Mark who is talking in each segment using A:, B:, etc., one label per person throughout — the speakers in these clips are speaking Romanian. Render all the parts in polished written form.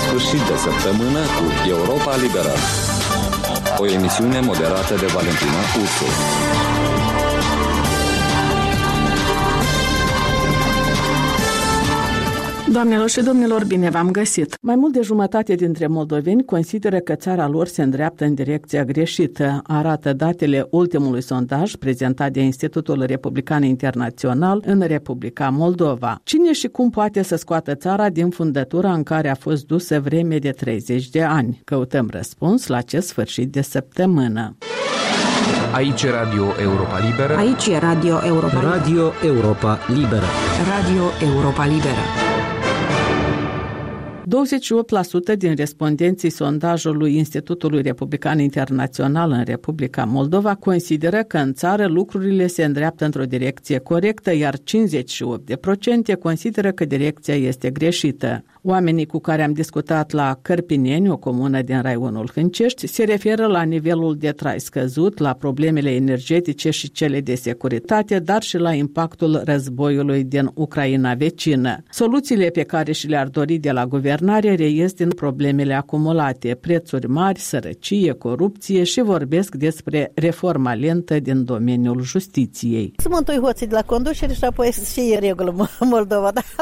A: sfârșit de săptămână cu Europa Liberă. O emisiune moderată de Valentina Ursu.
B: Doamnelor și domnilor, bine v-am găsit! Mai mult de jumătate dintre moldoveni consideră că țara lor se îndreaptă în direcția greșită, arată datele ultimului sondaj prezentat de Institutul Republican Internațional în Republica Moldova. Cine și cum poate să scoată țara din fundătura în care a fost dusă vreme de 30 de ani? Căutăm răspuns la acest sfârșit de săptămână.
C: Aici e Radio Europa Liberă.
D: Aici e Radio Europa Liberă.
E: Radio Europa Liberă.
D: Radio Europa Liberă.
B: 28% din respondenții sondajului Institutului Republican Internațional în Republica Moldova consideră că în țară lucrurile se îndreaptă într-o direcție corectă, iar 58% consideră că direcția este greșită. Oamenii cu care am discutat la Cărpineni, o comună din raionul Hâncești, se referă la nivelul de trai scăzut, la problemele energetice și cele de securitate, dar și la impactul războiului din Ucraina vecină. Soluțiile pe care și le-ar dori de la guvernare reies din problemele acumulate, prețuri mari, sărăcie, corupție și vorbesc despre reforma lentă din domeniul justiției.
F: Să mă întâi hoții de la conducere și apoi și regulă Moldova, dar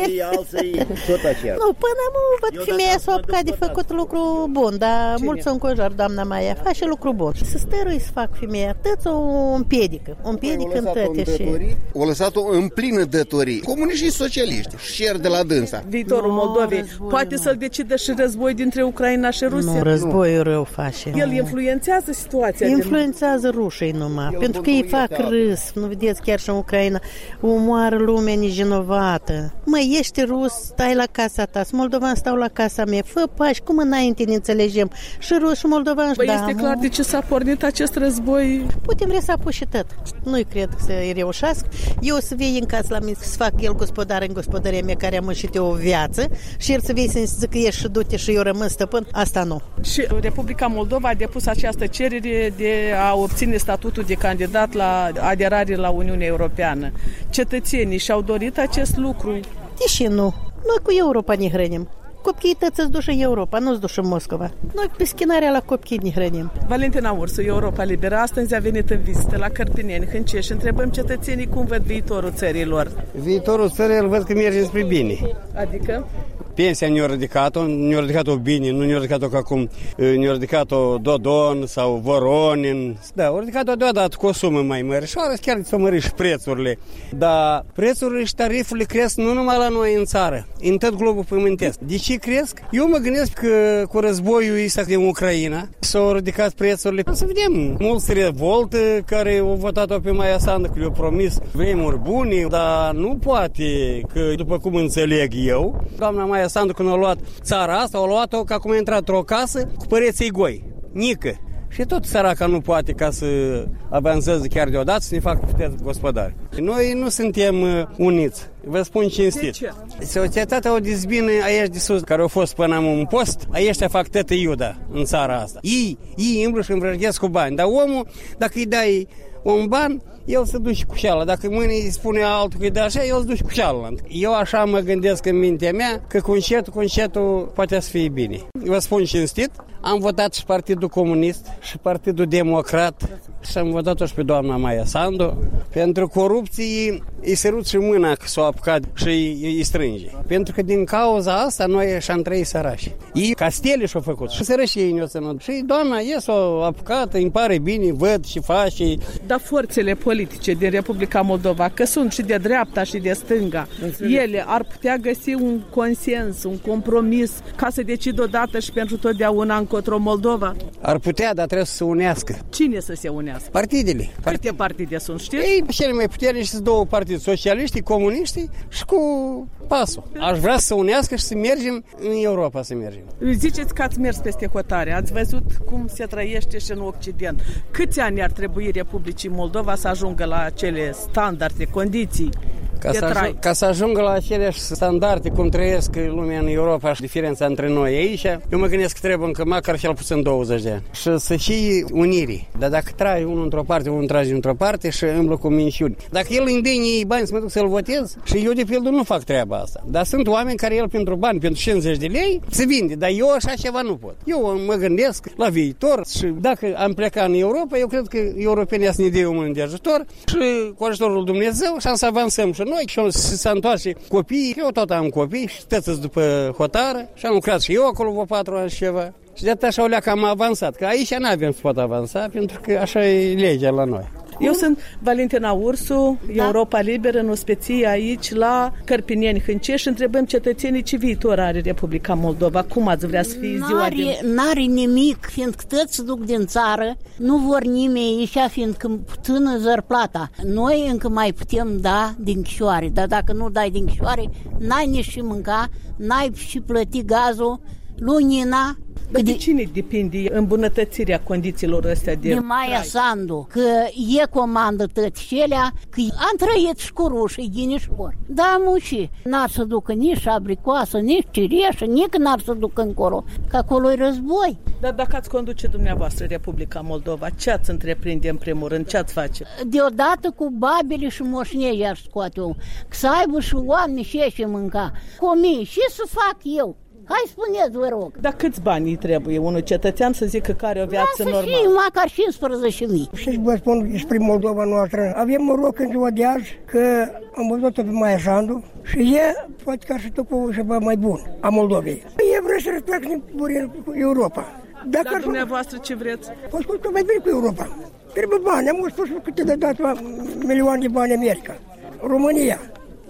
F: alții tot așa. Nu, până nu văd femeia s-a apucat de făcut lucru bun, dar mulți o încojor, doamna Maia, face lucru bun. Să stărui să fac femeia, tăți o împiedică în tăte și...
G: O lăsat-o în plină dătorie. Comuniști și socialiști, șer de la dânsa.
B: Viitorul Moldovei poate să-l decidă și război dintre Ucraina și Rusia?
F: Nu, războiul rău face.
B: El influențează situația?
F: Influențează rușii numai, pentru că ei fac râs. Nu vedeți, chiar și în Ucraina omoară lumea nevinovată. Măi, ești rus, stai la casa ta, moldovani stau la casa mea, fă pași, cum înainte ne înțelegem? Și ruși și moldovani.
B: Păi este clar de ce s-a pornit acest război?
F: Putem resapu și tot. Nu-i cred că să-i reușească. Eu să vei în casă la mine, să fac el gospodar în gospodăria mea care am muncit o viață și el să vei să-mi zică ești și du-te și eu rămân stăpân, asta nu.
B: Și Republica Moldova a depus această cerere de a obține statutul de candidat la aderare la Uniunea Europeană. Cetățenii și-au dorit acest lucru?
F: Deși nu. Noi cu Europa ne hrănim. Copiii tăți îți duși în Europa, nu-ți duși în Moscova. Noi pe schinarea la copii ne hrănim.
B: Valentina Ursu, Europa Liberă, astăzi a venit în vizită la Cărpineni, Hâncești și întrebăm cetățenii cum văd viitorul țărilor.
H: Viitorul țării îl văd că merge spre bine.
B: Adică?
H: Pensia ne-a ridicat-o bine, nu ne-a ridicat-o ca cum ne-a ridicat-o Dodon sau Voronin. Da, a ridicat-o deodată cu o sumă mai mărișoară, chiar s-au mărit și prețurile. Dar prețurile și tarifurile cresc nu numai la noi în țară, în tot globul pământesc. De ce cresc? Eu mă gândesc că cu războiul ăsta din Ucraina s-au ridicat prețurile. O să vedem, mulți se revoltă care au votat-o pe Maia Sandu, că le-au promis vremuri bune, dar nu poate, că după cum înțeleg eu, doamna Maia Sandu, când a luat țara asta, a luat-o ca cum a intrat într-o casă cu păreții goi, nică. Și tot săraca nu poate ca să avanseze chiar deodată, să ne facă puteți gospodari. Noi nu suntem uniți, vă spun cinstit.
B: De ce?
H: Societatea o dezbină aici de sus, care au fost până am un post, aici fac tătă iuda în țara asta. Ei îmblu și învrăjghesc cu bani, dar omul, dacă îi dai un ban, el se duce cu cealaltă. Dacă mâine îi spune altul că e de așa, el se duce cu cealaltă. Eu așa mă gândesc în mintea mea că cu încetul poate să fie bine. Vă spun cinstit, am votat și Partidul Comunist și Partidul Democrat și am votat-o și pe doamna Maia Sandu. Pentru corupție îi sărut și mâna că s-o apucat și îi strânge. Pentru că din cauza asta noi și-am trăit sărași. Ei castele și-au făcut și sărășii ei ne-o ținut. Și doamna s-o apucat, îmi pare bine, văd și face.
B: Dar forțele politice din Republica Moldova, că sunt și de dreapta și de stânga, ele ar putea găsi un consens, un compromis ca să decidă odată și pentru totdeauna încotro Moldova?
H: Ar putea, dar trebuie să se unească.
B: Cine să se unească?
H: Partidele.
B: Câte partide sunt, știți?
H: Ei, cele mai puternici sunt două partide, socialiștii, comuniștii și cu PAS-ul. Aș vrea să se unească și să mergem în Europa, să mergem.
B: Ziceți că ați mers peste hotare, ați văzut cum se trăiește și în Occident. Câți ani ar trebui Republicii Moldova să ajungă la acele standarde, condiții?
H: Ca să ajungă la aceleași standarde cum trăiesc lumea în Europa și diferența între noi aici, eu mă gândesc că trebuie încă măcar cel puțin 20 de ani. Și să și unirii. Dar dacă trai unul într-o parte, unul trage într-o parte și îmblă cu minciuni. Dacă el îmi dă ei bani să mă duc să-l votez, și eu de pildă nu fac treaba asta. Dar sunt oameni care el pentru bani, pentru 50 de lei, se vinde. Dar eu așa ceva nu pot. Eu mă gândesc la viitor și dacă am plecat în Europa, eu cred că europenii să ne dea o mână de ajutor și cu ajutorul Dumnezeu și să avansăm și noi și să se întoarce copiii. Eu tot am copii și tăți după hotară și am lucrat și eu acolo vreo 4 ani și ceva. Și de așa o leacă am avansat, că aici nu avem să pot avansa, pentru că așa e legea la noi.
B: Eu sunt Valentina Ursu, Europa Liberă, în ospăție aici la Cărpineni, Hâncești și întrebăm cetățenii ce viitor are Republica Moldova. Cum ați vrea să fie ziua
I: N-are nimic, fiindcă toți se duc din țară, nu vor nimeni aici, fiindcă puțină zărplata. Noi încă mai putem da din chișoare, dar dacă nu dai din chișoare, n-ai nici și mânca, n-ai și plăti gazul, lunina.
B: Dar de cine depinde îmbunătățirea condițiilor astea de
I: Maia Sandu, că e comandă toți celea, că am trăit și cu rușii, ghinișor. Da, muși, n-ar să ducă nici abricoasă, nici cireșă, nici n-ar să ducă încolo, că acolo e război.
B: Dar dacă ați conduce dumneavoastră Republica Moldova, ce ați întreprinde în primul rând, ce ați face?
I: Deodată cu babele și moșnei ar scoate eu, că să aibă și oameni și mânca. Comii, și să fac eu? Hai spuneți, vă rog.
B: Dar câți bani trebuie unul cetățean să zică că are o viață normală?
I: Lasă și măcar 15.000.
J: Și vă spun despre Moldova noastră. Avem noroc în ziua de azi că am văzut-o pe Maia Sandu și e poate că și tocul ceva mai bun a Moldovei. E vrea să respecte cu Europa.
B: Dar dumneavoastră ce vreți?
J: Poți spune că mai bine cu Europa. Trebuie bani. Am spus câte de dat milioane de bani America. România.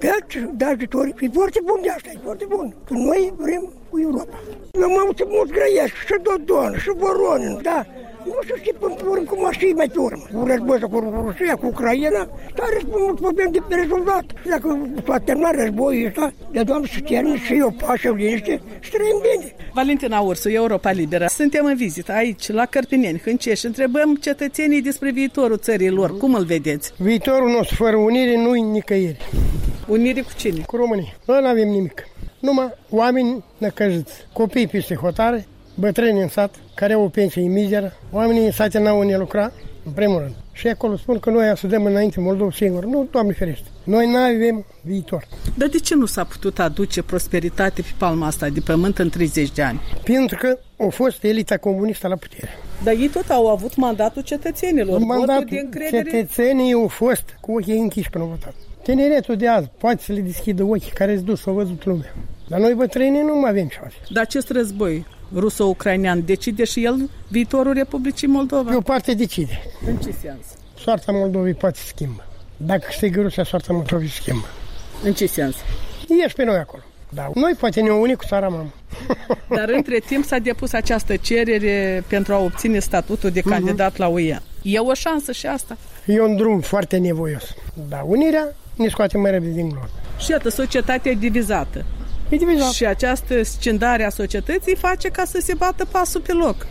J: Da, ajutor, e foarte bun de asta, e foarte bun. Că noi vrem cu Europa. Eu m-am uitat mulți grăiești, și Dodon, și Voronin, da. Nu știu ce până cu mașini mai pe urmă. Cu război cu Rusia, cu Ucraina, dar mulți vorbim de rezultat. Și dacă s-a terminat războiul ăsta, de Doamne să termin și eu pașă în liniște și trăim bine.
B: Valentina Ursu, Europa Liberă. Suntem în vizită aici, la Cărpineni, Hâncești. Întrebăm cetățenii despre viitorul țării lor. Cum îl vedeți?
J: Viitorul nostru fără unire nu-i nicăieri.
B: Unire cu cine?
J: Cu România. Noi n-avem nimic. Numai oameni năcăjiți, copii peste hotare, bătrâni în sat, care au o pensie mizeră, oamenii în sate n-au unde lucra, în primul rând. Și acolo spun că noi să dăm înainte Moldova singur. Nu, Doamne ferește. Noi n-avem viitor.
B: Dar de ce nu s-a putut aduce prosperitate pe palma asta de pământ în 30 de ani?
J: Pentru că a fost elita comunistă la putere.
B: Dar ei tot au avut mandatul cetățenilor.
J: Mandatul cetățenii au fost cu ochii închiși până votat. Tineretul de azi poate să le deschidă ochii care îți dus, s-au văzut lumea. Dar noi bătrânii nu mai avem șanse.
B: Dar acest război ruso-ucrainean decide și el viitorul Republicii Moldova?
J: Pe o parte decide.
B: În ce sens?
J: Soarta Moldovei poate să schimbă. Dacă câștigă Rusia, soarta Moldovei se schimbă.
B: În ce sens?
J: Ești pe noi acolo. Da, noi poate ne uni cu țara mamă.
B: Dar între timp s-a depus această cerere pentru a obține statutul de candidat la UE. E o șansă și asta?
J: E un drum foarte nevoios. Dar unirea ne scoate mai repede din glonă.
B: Și iată, societatea e divizată.
J: E divizată.
B: Și această scindare a societății face ca să se bată pasul pe loc.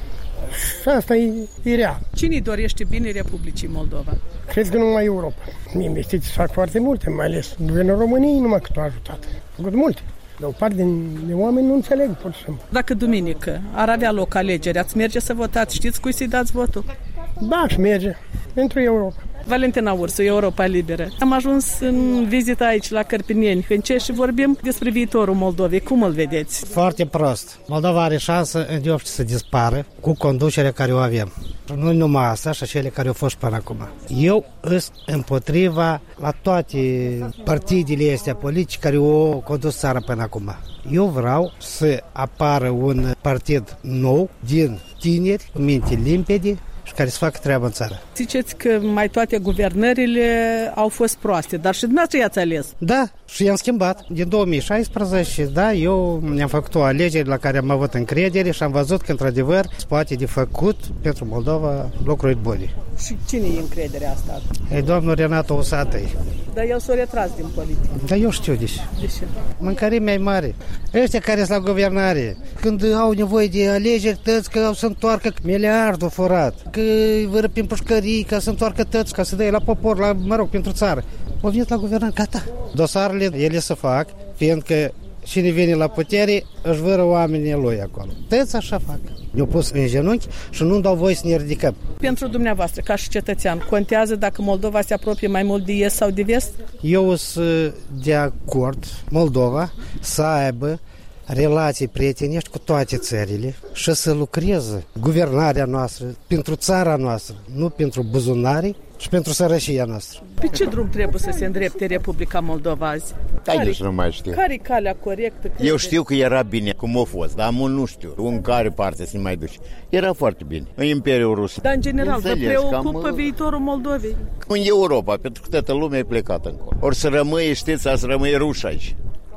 J: Și asta e real.
B: Cine dorește bine Republicii Moldova?
J: Cred că numai Europa. Investiții fac foarte multe, mai ales guvernul României numai cât a ajutat. A făcut multe. Dar o parte din oameni nu înțeleg, pur și simplu.
B: Dacă duminică ar avea loc alegeri, ați merge să votați? Știți cui să-i dați votul?
J: Da, aș merge. Pentru Europa.
B: Valentina Ursu, Europa Liberă. Am ajuns în vizită aici, la Cărpineni, Hâncești și vorbim despre viitorul Moldovei. Cum îl vedeți?
K: Foarte prost. Moldova are șansă îndeopște să dispară cu conducerea care o avem. Nu numai asta, și cele care au fost până acum. Eu sunt împotriva la toate partidele astea politice care au condus țara până acum. Eu vreau să apară un partid nou, din tineri, cu minte limpede, și care să facă treaba în țară.
B: Ziceți că mai toate guvernările au fost proaste, dar și dumneavoastră i-ați ales.
K: Da, și i-am schimbat. Din 2016, da, eu mi-am făcut o alegere la care am avut încredere și am văzut că, într-adevăr, se poate de făcut pentru Moldova lucruri bune.
B: Și cine e încrederea asta?
K: E domnul Renato Usatăi.
B: Dar el s-a retras din politică.
K: Dar eu știu de ce.
B: De ce?
K: Mâncărimea e mare. Ăștia care sunt la guvernare, când au nevoie de alegeri, tăți că au să întoarcă miliardul furat, că îi vără prin pușcării, ca să întoarcă tăți, ca să dea la popor, pentru țară. o venit la guvernare, gata. Dosarele, ele se fac, fiindcă cine vine la putere, își vără oamenii lui acolo. Tăți așa fac. Ne-au pus în genunchi și nu dau voie să ne ridicăm.
B: Pentru dumneavoastră, ca și cetățean, contează dacă Moldova se apropie mai mult de est sau de vest?
K: Eu sunt de acord Moldova să aibă relații prietenești cu toate țările și să lucreze guvernarea noastră pentru țara noastră, nu pentru buzunarii și pentru sărășia noastră.
B: Pe ce drum trebuie să se îndrepte Republica Moldova azi?
L: Nici nu mai știu.
B: Care e calea corectă?
L: Eu știu că era bine cum a fost, dar mult nu știu în care parte se mai duce. Era foarte bine, în Imperiul Rus.
B: Dar în general, vă preocupă viitorul Moldovei?
L: În Europa, pentru că toată lumea e plecată încolo. Ori să rămâie, știți, să rămâie ruși aici.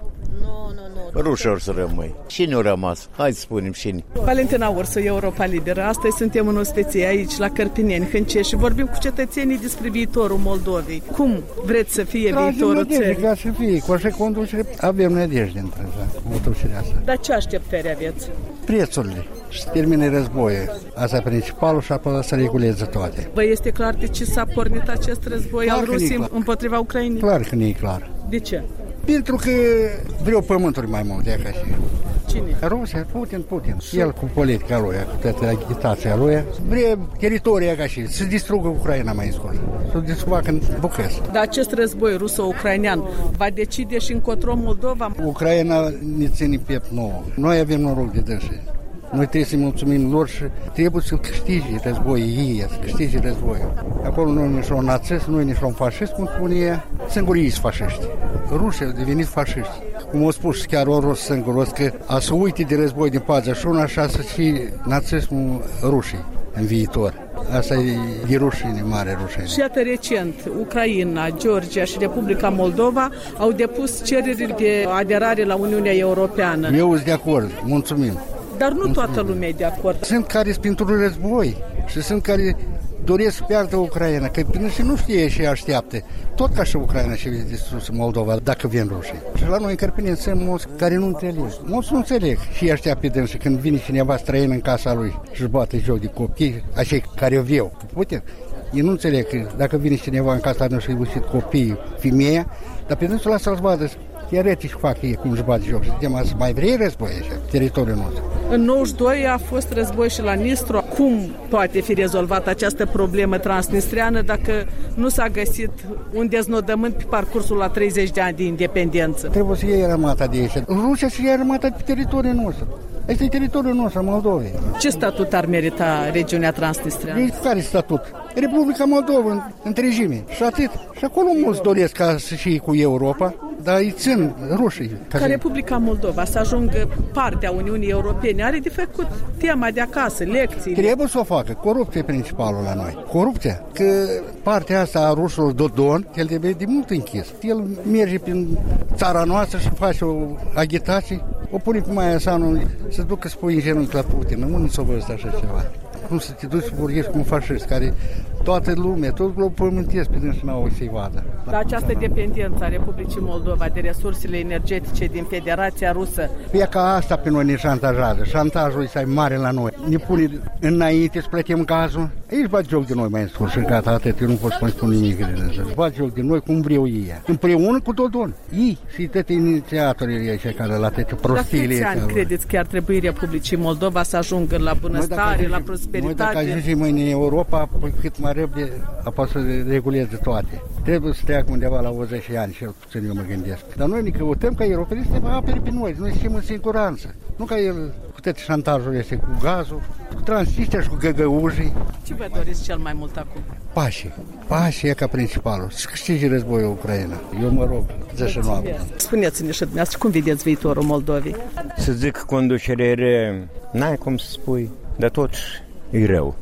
L: Ruși ori să rămâi. Cine a rămas? Hai să spunem cine.
B: Valentina Ursu, Europa Liberă. Astăzi suntem în osteție aici, la Cărpineni, Hâncești, și vorbim cu cetățenii despre viitorul Moldovei. Cum vreți să fie viitorul țării?
M: Ca să fie, cu așa conducere avem nădejde între conducerea asta.
B: Dar ce așteptări aveți?
M: Prețurile. Și termine războiul. Asta e principalul și apoi să reguleze toate.
B: Vă este clar de ce s-a pornit acest război al Rusiei împotriva Ucrainei?
M: Clar că nu e clar.
B: De ce?
M: Pentru că vreau pământuri mai multe ca și.
B: Cine?
M: Rusia, Putin. El cu politica lui, cu toată agitația lui, vrea teritoria ca și, să distrugă Ucraina mai scurt, să distrugă în bucăți.
B: Dar acest război ruso-ucrainean va decide și încotro Moldova?
M: Ucraina ne ține piept nouă. Noi avem noroc de dânsii. Noi trebuie să mulțumim lor și trebuie să câștige războiul ei, să câștige războiul. Acolo nu e nici un națist, nu e nici un fascist, cum spune ea. Singurii sunt fașiști. Rușii au devenit fașiști. Cum au spus chiar un rus singur, că a să uite de război din 41, așa să fie națismul rușii în viitor. Asta e de rușine, mare rușine.
B: Și iată recent, Ucraina, Georgia și Republica Moldova au depus cereri de aderare la Uniunea Europeană.
M: Eu sunt de acord, mulțumim.
B: Dar nu toată lumea e de acord.
M: Sunt care sunt pentru război și sunt care doresc să piardă Ucraina, că până și nu știe și așteaptă. Tot ca și Ucraina și distrus Moldova, dacă vin rușii. Și la noi în Cărpineni sunt mulți care nu înțeleg. Mulți nu înțeleg și așteaptă de și când vine cineva străin în casa lui și își bate joc de copii, acei care o viu. Putin, ei nu înțeleg că dacă vine cineva în casa lui și îi ucid copiii, femeia, dar pe dânsul lasă să-l vadă. Teoretic fac ei cum își bate joc. Suntem să mai vrei război așa, teritoriul nostru.
B: În 92 a fost război și la Nistru. Cum poate fi rezolvată această problemă transnistreană dacă nu s-a găsit un deznodământ pe parcursul la 30 de ani de independență?
M: Trebuie să iei armata de aici. Rusia să iei armata pe teritoriul nostru. Este teritoriul nostru, Moldovei.
B: Ce statut ar merita regiunea transnistreană?
M: Care statut? Republica Moldova, întregime. Și atât. Și acolo mulți doresc ca să și cu Europa, dar îi țin rușii.
B: Ca Republica Moldova să ajungă partea Uniunii Europene, are de făcut tema de acasă, lecții.
M: Trebuie să o facă. Corupția e principalul la noi. Corupția. Că partea asta a rușilor Dodon, el trebuie de mult închis. El merge prin țara noastră și face o agitație, o pune pe Maia Sanu să ducă să pui în genunchi la Putin. Nu s-o văzut așa ceva. Cum să te duci să vorbești cu un fașist care toată lumea, tot globul pământesc pe dâns n-au să-i vadă.
B: Dar această dependență a Republicii Moldova de resursele energetice din Federația Rusă.
M: E ca asta pe noi ne șantajează. Șantajul este mare la noi. Ne pune înainte să plătim gazul. Ei își bat joc de noi mai în scurt și gata, atât. Eu nu pot să spun nimic de dânsă. Își bat joc de noi cum vreau ei. Împreună cu Dodon. Ei și toate inițiatorii ei care la toate prostiile.
B: La câți ani credeți că ar trebui Republicii Moldova să ajungă la bunăstare, la prosperitate?
M: Noi dacă ajungem mâine în Europa, cât mai repede apoi să reguleze toate. Trebuie să treacă undeva la 80 ani, cel puțin eu mă gândesc. Dar noi ne căutăm ca europenii să ne apere pe noi, noi suntem în siguranță. Nu ca el cu tot șantajul este cu gazul, cu Transnistria și cu găgăușii.
B: Ce vă doriți cel mai mult acum?
M: Pașii. Pașii e ca principalul. Să câștige războiul Ucraina. Eu mă rog, zi și noapte.
B: Spuneți-ne și dumneavoastră, cum vedeți viitorul Moldovei?
N: Să zic că conducerea e, n-ai cum să spui, dar totuși e rău.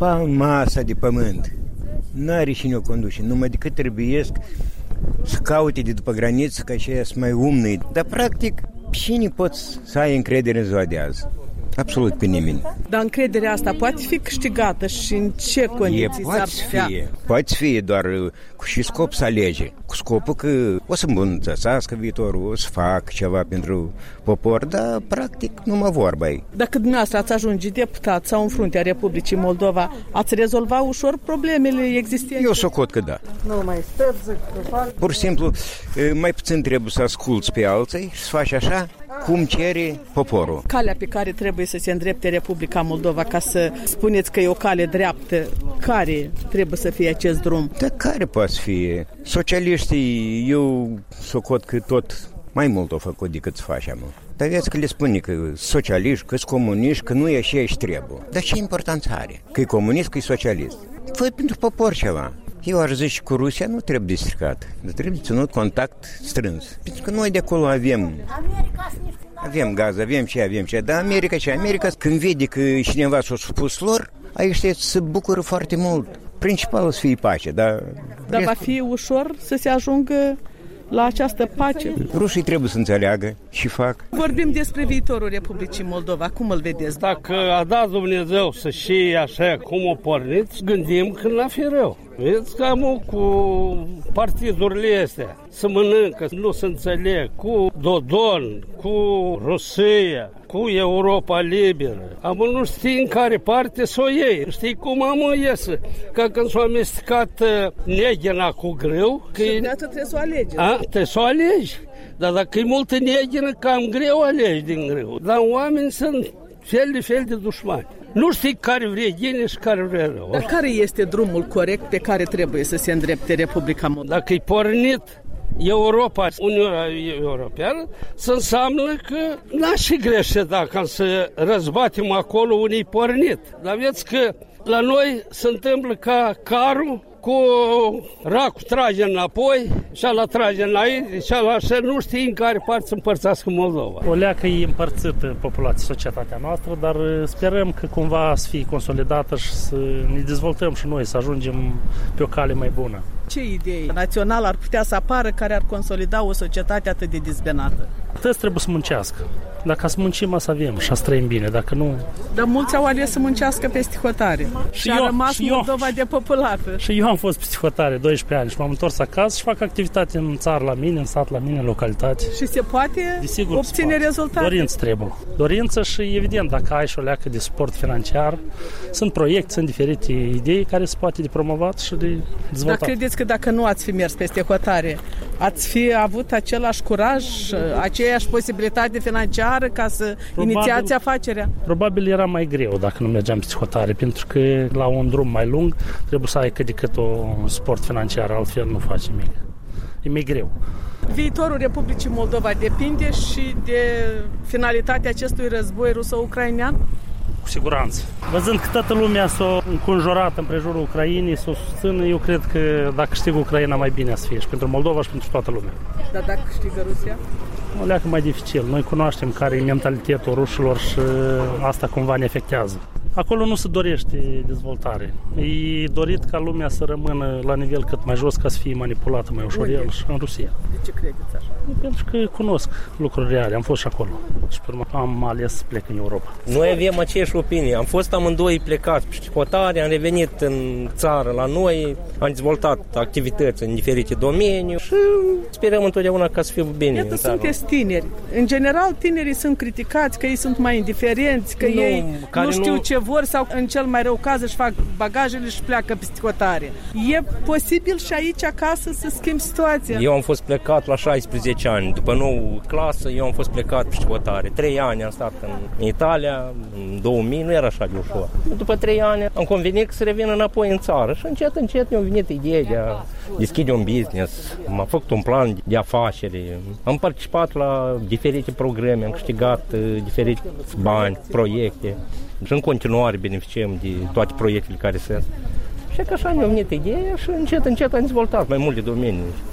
N: Masa de pământ. N-are cine o conduce, numai decât trebuiesc să caute de după graniță ca și să mai umnă. Dar practic, cine poți să ai încredere în ziua de azi? absolut pe nimeni.
B: Dar încrederea asta poate fi câștigată și în ce condiții s-ar putea?
N: Poate fi, doar cu și scop să alege. Cu scopul că o să îmbunătățească viitorul, o să fac ceva pentru popor, dar practic numai vorba e.
B: Dacă dumneavoastră ați ajunge deputat sau în fruntea Republicii Moldova, ați rezolva ușor problemele existente?
N: Eu socot că da.
B: Nu mai stăți,
N: pur și simplu, mai puțin trebuie să asculți pe alții și să faci așa cum cere poporul.
B: Calea pe care trebuie să se îndrepte Republica Moldova, ca să spuneți că e o cale dreaptă, care trebuie să fie acest drum?
N: Dar care poate fi? Socialiștii, eu socot că tot mai mult au făcut decât să facem. Dar vezi că le spune că socialiști, că-s comuniști, că nu e așa și trebuie. Dar ce importanță are? Că e comunist, că e socialist. Fă pentru popor ceva. Eu aș zice că cu Rusia nu trebuie stricat, dar trebuie ținut contact strâns. Pentru că noi de acolo avem gaz, avem ce, dar America, când vede că cineva s-a supus lor, aici se bucură foarte mult. Principalul să fie pace, dar
B: va fi ușor să se ajungă la această pace?
N: Rușii trebuie să înțeleagă și fac.
B: Vorbim despre viitorul Republicii Moldova. Cum îl vedeți?
O: Dacă a dat Dumnezeu să știe așa cum o porniți, gândim că n-a fi rău. Vedeți că cu partidurile astea să mănâncă, nu se înțeleg, cu Dodon, cu Rusia, cu Europa Liberă. Nu știi în care parte să o iei. Știi cum iese? Că când s-a amestecat neghina cu grâu...
B: Și trebuie să o alegi.
O: Trebuie să o alegi. Dar dacă e multă neghină, cam greu alegi din grâu. Dar oamenii sunt fel de dușmani. Nu știi care vrea bine și care vrea rău.
B: Dar care este drumul corect pe care trebuie să se îndrepte Republica Moldova?
O: Dacă e pornit Europa, Uniunea Europeană, să înseamnă că n-a și greșit dacă să răzbatem acolo unii pornit. Dar vedeți că la noi se întâmplă ca carul cu racul trage înapoi și ala trage înainte și ala așa, nu știi în care parte să împărțească Moldova.
P: O leacă e împărțită populația, societatea noastră, dar sperăm că cumva să fie consolidată și să ne dezvoltăm și noi, să ajungem pe o cale mai bună.
B: Ce idei națională ar putea să apară care ar consolida o societate atât de dezbenată?
P: Toți trebuie să muncească. Dacă să muncim, să avem și să trăim bine, dacă nu...
B: Dar mulți au ales să muncească peste hotare și a rămas Moldova depopulată.
P: Și eu am fost peste hotare 12 ani și m-am întors acasă și fac activitate în țară la mine, în sat la mine, în localitate.
B: Și se poate obține rezultate?
P: Dorință trebuie. Dorință și evident, dacă ai și o leacă de suport financiar, sunt proiecte, sunt diferite idei care se poate de promovat și de dezvoltat.
B: Dar credeți că dacă nu ați fi mers peste hotare, ați fi avut același curaj, aceeași posibilitate financiară ca să inițiați afacerea?
P: Probabil era mai greu dacă nu mergeam peste hotare, pentru că la un drum mai lung trebuie să ai cât de cât un suport financiar, altfel nu faci nimic. E mai greu.
B: Viitorul Republicii Moldova depinde și de finalitatea acestui război ruso-ucrainean?
P: Cu siguranță. Văzând că toată lumea s-a înconjurat în prejurul Ucrainei, s-o susțină, eu cred că dacă câștigă Ucraina, mai bine să fie și pentru Moldova și pentru toată lumea.
B: Dar dacă câștigă Rusia?
P: O leacă mai dificil. Noi cunoaștem care e mentalitatea rușilor și asta cumva ne afectează. Acolo nu se dorește dezvoltare. E dorit ca lumea să rămână la nivel cât mai jos, ca să fie manipulată mai ușor și în Rusia.
B: De ce credeți așa?
P: Pentru că cunosc lucruri reale, am fost și acolo. Și pe urmă am ales să plec în Europa.
Q: Noi avem aceeași opinie. Am fost amândoi plecați pe hotare, am revenit în țară la noi, am dezvoltat activități în diferite domenii și sperăm întotdeauna ca să fie bine.
B: Iată, sunteți tineri. În general, tinerii sunt criticați că ei sunt mai indiferenți, că ei nu știu ce vor sau în cel mai rău caz își fac bagajele și pleacă peste hotare. E posibil și aici acasă să schimbi situația?
Q: Eu am fost plecat la 16 ani. După nouă clasă, eu am fost plecat peste hotare. 3 ani am stat în Italia, în 2000, nu era așa de ușor. După 3 ani am convenit să revin înapoi în țară și încet mi-a venit ideea de a deschide un business. M-am făcut un plan de afaceri. Am participat la diferite programe, am câștigat diferite bani, proiecte. Și în continuare beneficiem de toate proiectele care sunt. Și că așa mi-a venit ideea și încet am dezvoltat mai multe domenii.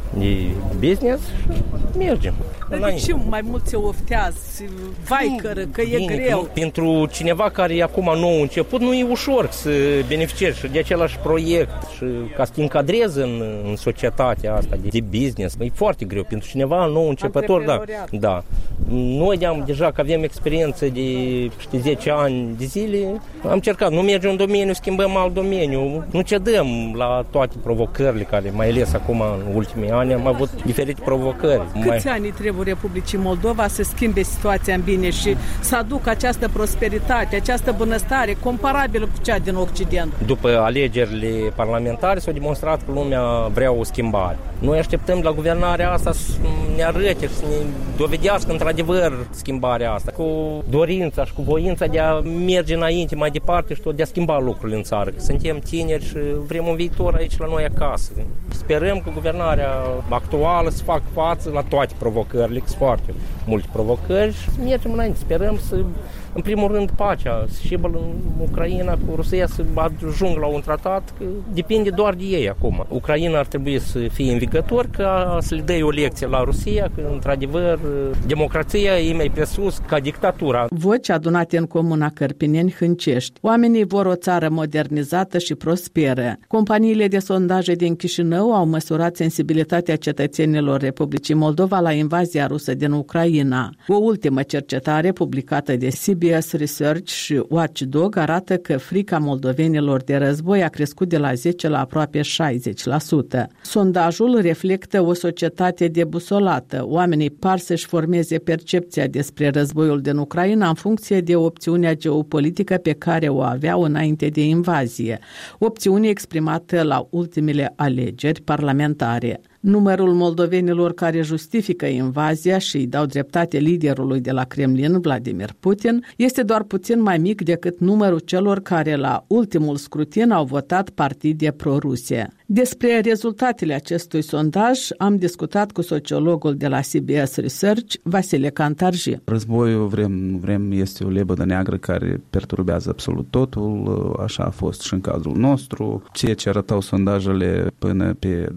Q: de business și mergem.
B: De ce mai mult se oftează, că e greu?
Q: Pentru cineva care e acum nou început, nu e ușor să beneficiezi de același proiect și ca să te încadrezi în societatea asta de business. E foarte greu pentru cineva nou începător. Da. Noi deja că avem experiență de 10 ani de zile, am încercat, nu mergem în domeniu, schimbăm alt domeniu, nu cedăm la toate provocările care, mai ales acum în ultimii ani, am avut diferite provocări.
B: Câți ani trebuie Republicii Moldova să schimbe situația în bine și să aducă această prosperitate, această bunăstare comparabilă cu cea din Occident?
Q: După alegerile parlamentare s-a demonstrat că lumea vrea o schimbare. Noi așteptăm la guvernarea asta să ne arăte și să ne dovedească într-adevăr schimbarea asta, cu dorința și cu voința de a merge înainte, mai departe și de a schimba lucrurile în țară. Suntem tineri și vrem un viitor aici la noi acasă. Sperăm că guvernarea actuală să facă față la toate provocările, sunt foarte multe provocări și să mergem înainte. Sperăm să, în primul rând, pacea și în Ucraina cu Rusia să ajungă la un tratat, că depinde doar de ei acum. Ucraina ar trebui să fie învingător, ca să le dea o lecție la Rusia, că, într-adevăr, democrația e mai presus ca dictatura.
B: Voci adunate în comuna Cărpineni-Hâncești. Oamenii vor o țară modernizată și prosperă. Companiile de sondaje din Chișinău au măsurat sensibilitatea cetățenilor Republicii Moldova la invazia rusă din Ucraina. O ultimă cercetare publicată de CBS Research și Watchdog arată că frica moldovenilor de război a crescut de la 10 la aproape 60%. Sondajul reflectă o societate debusolată. Oamenii par să-și formeze percepția despre războiul din Ucraina în funcție de opțiunea geopolitică pe care o aveau înainte de invazie, opțiune exprimată la ultimele alegeri parlamentare. Numărul moldovenilor care justifică invazia și îi dau dreptate liderului de la Kremlin, Vladimir Putin, este doar puțin mai mic decât numărul celor care la ultimul scrutin au votat partide pro-Rusie. Despre rezultatele acestui sondaj am discutat cu sociologul de la CBS Research, Vasile Cantarji.
R: Războiul vrem este o lebădă neagră care perturbează absolut totul, așa a fost și în cazul nostru. Ceea ce arătau sondajele până pe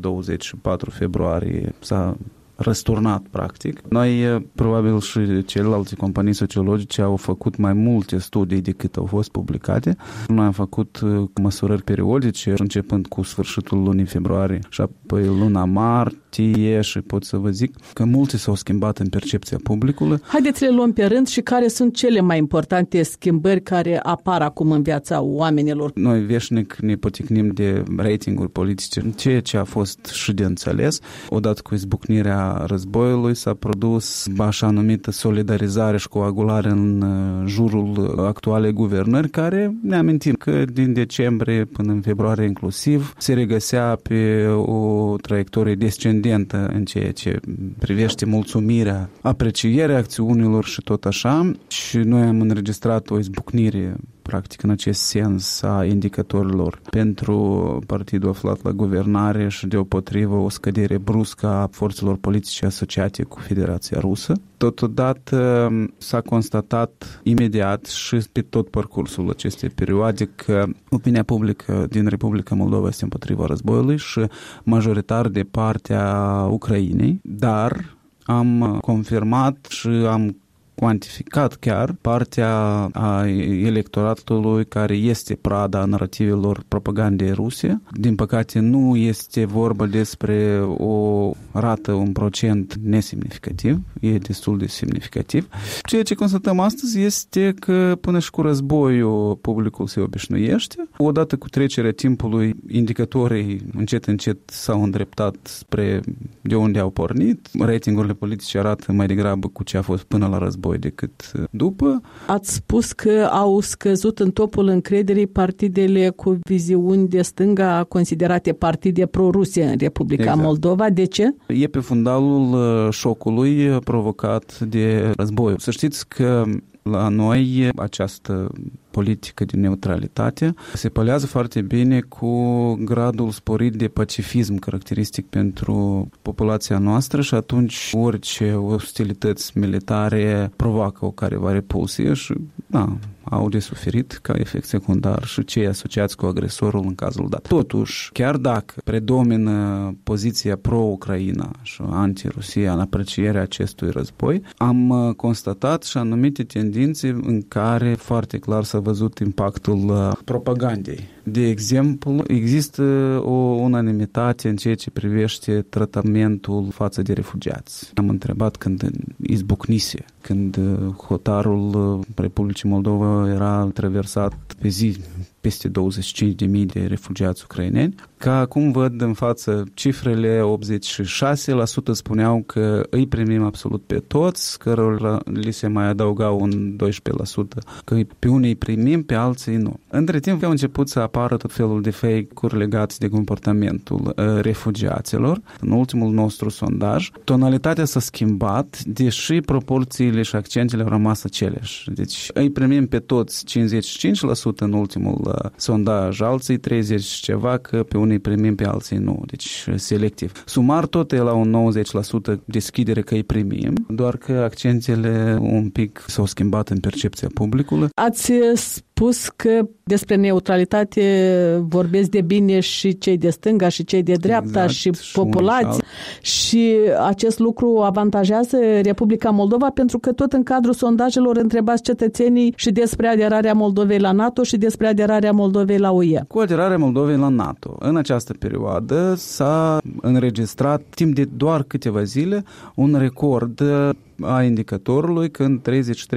R: 24 februarie s-a răsturnat, practic. Noi, probabil și celelalte companii sociologice au făcut mai multe studii decât au fost publicate. Noi am făcut măsurări periodice, începând cu sfârșitul lunii februarie și apoi luna martie și pot să vă zic că multe s-au schimbat în percepția publicului.
B: Haideți le luăm pe rând și care sunt cele mai importante schimbări care apar acum în viața oamenilor.
R: Noi veșnic ne poticnim de ratinguri politice, ceea ce a fost și de înțeles. Odată cu izbucnirea războiului s-a produs așa numită solidarizare și coagulare în jurul actualei guvernări, care ne amintim că din decembrie până în februarie inclusiv se regăsea pe o traiectorie descendentă în ceea ce privește mulțumirea, aprecierea acțiunilor și tot așa, și noi am înregistrat o izbucnire practic în acest sens a indicatorilor pentru partidul aflat la guvernare și deopotrivă o scădere bruscă a forțelor politice asociate cu Federația Rusă. Totodată s-a constatat imediat și pe tot parcursul acestei perioade că opinia publică din Republica Moldova este împotriva războiului și majoritar de partea Ucrainei, dar am confirmat și am cuantificat chiar partea a electoratului care este prada narativelor propagandei ruse. Din păcate nu este vorba despre o rată, un procent nesemnificativ, e destul de semnificativ. Ceea ce constatăm astăzi este că până și cu războiul publicul se obișnuiește. Odată cu trecerea timpului, indicatorii încet s-au îndreptat spre de unde au pornit. Ratingurile politice arată mai degrabă cu ce a fost până la război decât după.
B: Ați spus că au scăzut în topul încrederii partidele cu viziuni de stânga considerate partide pro-Rusie în Republica Moldova. De ce?
R: E pe fundalul șocului provocat de război. Să știți că la noi această politică de neutralitate se pălează foarte bine cu gradul sporit de pacifism caracteristic pentru populația noastră și atunci orice ostilități militare provoacă o careva repulsie și au de suferit ca efect secundar și cei asociați cu agresorul în cazul dat. Totuși, chiar dacă predomină poziția pro-Ucraina și anti-Rusia în aprecierea acestui război, am constatat și anumite tendințe în care foarte clar s-a văzut impactul propagandei. De exemplu, există o unanimitate în ceea ce privește tratamentul față de refugiați. Am întrebat când izbucnise, când hotarul Republicii Moldova era traversat pe zi peste 25.000 de refugiați ucraineni, că acum văd în față cifrele, 86% spuneau că îi primim absolut pe toți, cărora li se mai adăuga un 12%, că pe unii îi primim, pe alții nu. Între timp au început să apară tot felul de fake-uri legați de comportamentul refugiaților. În ultimul nostru sondaj, tonalitatea s-a schimbat, deși proporțiile și accentele au rămas aceleași. Deci îi primim pe toți 55% în ultimul sondaj, alții 30 ceva, că pe unii primim, pe alții nu. Deci selectiv. Sumar tot e la un 90% deschidere că îi primim, doar că accentele un pic s-au schimbat în percepția publicului.
B: Ați spus că despre neutralitate vorbesc de bine și cei de stânga și cei de dreapta, exact, și populații. Și acest lucru avantajează Republica Moldova, pentru că tot în cadrul sondajelor întrebați cetățenii și despre aderarea Moldovei la NATO și despre aderarea Moldovei la UE.
R: Cu aderarea Moldovei la NATO, în această perioadă s-a înregistrat timp de doar câteva zile un record a indicatorului, când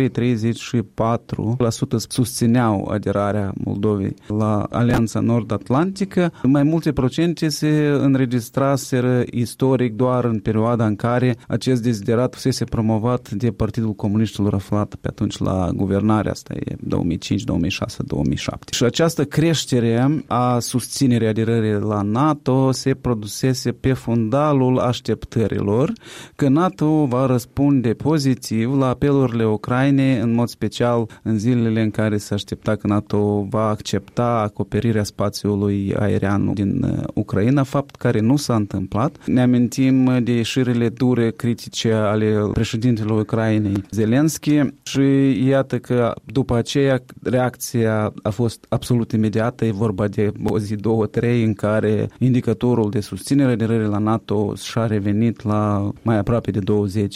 R: 33-34% susțineau aderarea Moldovei la Alianța Nord-Atlantică. Mai multe procente se înregistraseră istoric doar în perioada în care acest deziderat fusese promovat de Partidul Comuniștilor aflat pe atunci la guvernare, asta e 2005, 2006, 2007. Și această creștere a susținerii aderării la NATO se produsese pe fundalul așteptărilor că NATO va răspunde pozitiv la apelurile Ucrainei, în mod special în zilele în care se aștepta că NATO va accepta acoperirea spațiului aerian din Ucraina, fapt care nu s-a întâmplat. Ne amintim de ieșirile dure, critice ale președintelui Ucrainei Zelensky și iată că după aceea reacția a fost absolut imediată. E vorba de o zi, 2-3 în care indicatorul de susținere aderării la NATO și-a revenit la mai aproape de 20%,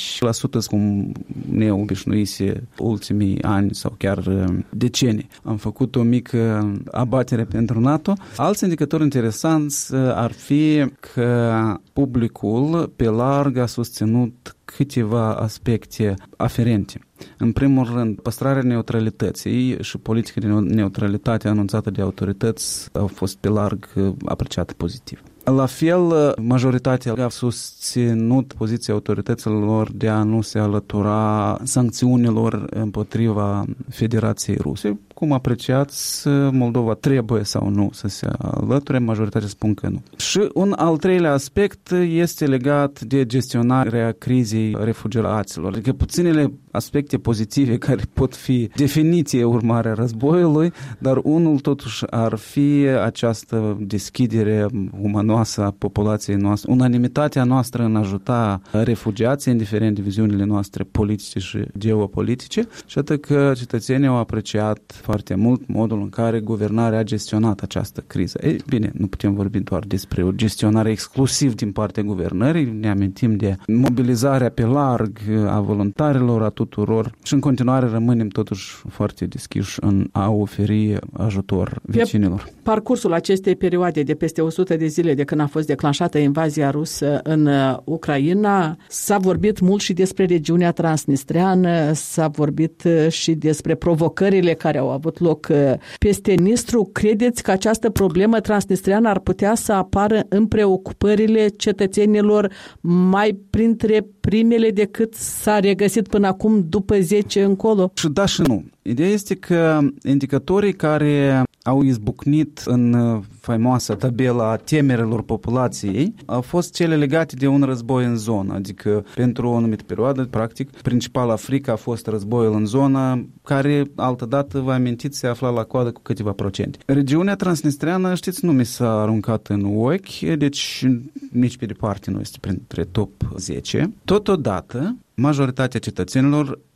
R: cum ne obișnuise ultimii ani sau chiar decenii. Am făcut o mică abatere pentru NATO. Alți indicatori interesanți ar fi că publicul pe larg a susținut câteva aspecte aferente. În primul rând, păstrarea neutralității și politica de neutralitate anunțată de autorități au fost pe larg apreciate pozitiv. La fel, majoritatea a susținut poziția autorităților de a nu se alătura sancțiunilor împotriva Federației Ruse. Cum apreciați, Moldova trebuie sau nu să se alăture, majoritatea spun că nu. Și un al treilea aspect este legat de gestionarea crizei refugiaților, adică puținele aspecte pozitive care pot fi definiție urmarea războiului, dar unul totuși ar fi această deschidere umanoasă a populației noastre, unanimitatea noastră în a ajuta refugiații, indiferent de viziunile noastre politice și geopolitice, și atât că cetățenii au apreciat foarte mult modul în care guvernarea a gestionat această criză. Ei, bine, nu putem vorbi doar despre o gestionare exclusiv din partea guvernării, ne amintim de mobilizarea pe larg a voluntarilor, a tuturor și în continuare rămânem totuși foarte deschiși în a oferi ajutor vecinilor.
B: Parcursul acestei perioade de peste 100 de zile de când a fost declanșată invazia rusă în Ucraina, s-a vorbit mult și despre regiunea transnistreană, s-a vorbit și despre provocările care au avut loc peste Nistru. Credeți că această problemă transnistreană ar putea să apară în preocupările cetățenilor mai printre primele decât s-a regăsit până acum după 10 încolo?
R: Și da și nu. Ideea este că indicatorii care au izbucnit în faimoasa tabela temerilor populației au fost cele legate de un război în zonă, adică pentru o anumită perioadă, practic, principala frică a fost războiul în zonă, care altădată, vă amintiți, se afla la coadă cu câteva procente. Regiunea transnistreană, știți, nu mi s-a aruncat în ochi, deci nici pe departe nu este printre top 10. Totodată, majoritatea cetățenilor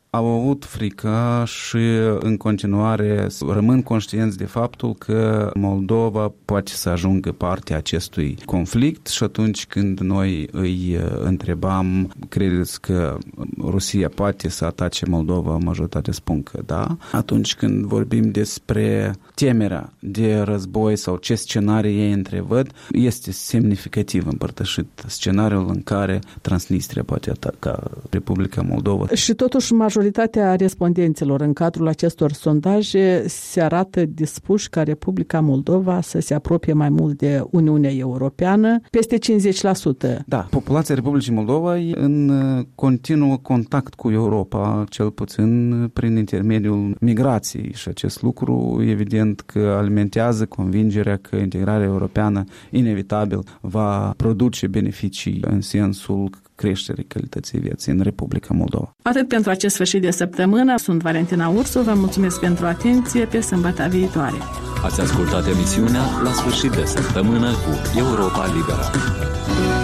R: au avut frică și în continuare rămân conștienți de faptul că Moldova poate să ajungă partea acestui conflict și atunci când noi îi întrebam, credeți că Rusia poate să atace Moldova, majoritatea spun că da. Atunci când vorbim despre temerea de război sau ce scenarii ei întrevăd, este semnificativ împărtășit scenariul în care Transnistria poate ataca Republica Moldova.
B: Și totuși majoritatea respondenților în cadrul acestor sondaje se arată dispuși ca Republica Moldova să se apropie mai mult de Uniunea Europeană, peste 50%.
R: Da, populația Republicii Moldova e în continuu contact cu Europa, cel puțin prin intermediul migrației și acest lucru evident că alimentează convingerea că integrarea europeană inevitabil va produce beneficii în sensul creșterii calității vieții în Republica Moldova.
B: Atât pentru acest sfârșit de săptămână. Sunt Valentina Ursu, vă mulțumesc pentru atenție, pe sâmbătă viitoare.
A: Ați ascultat emisiunea La sfârșit de săptămână cu Europa Liberă.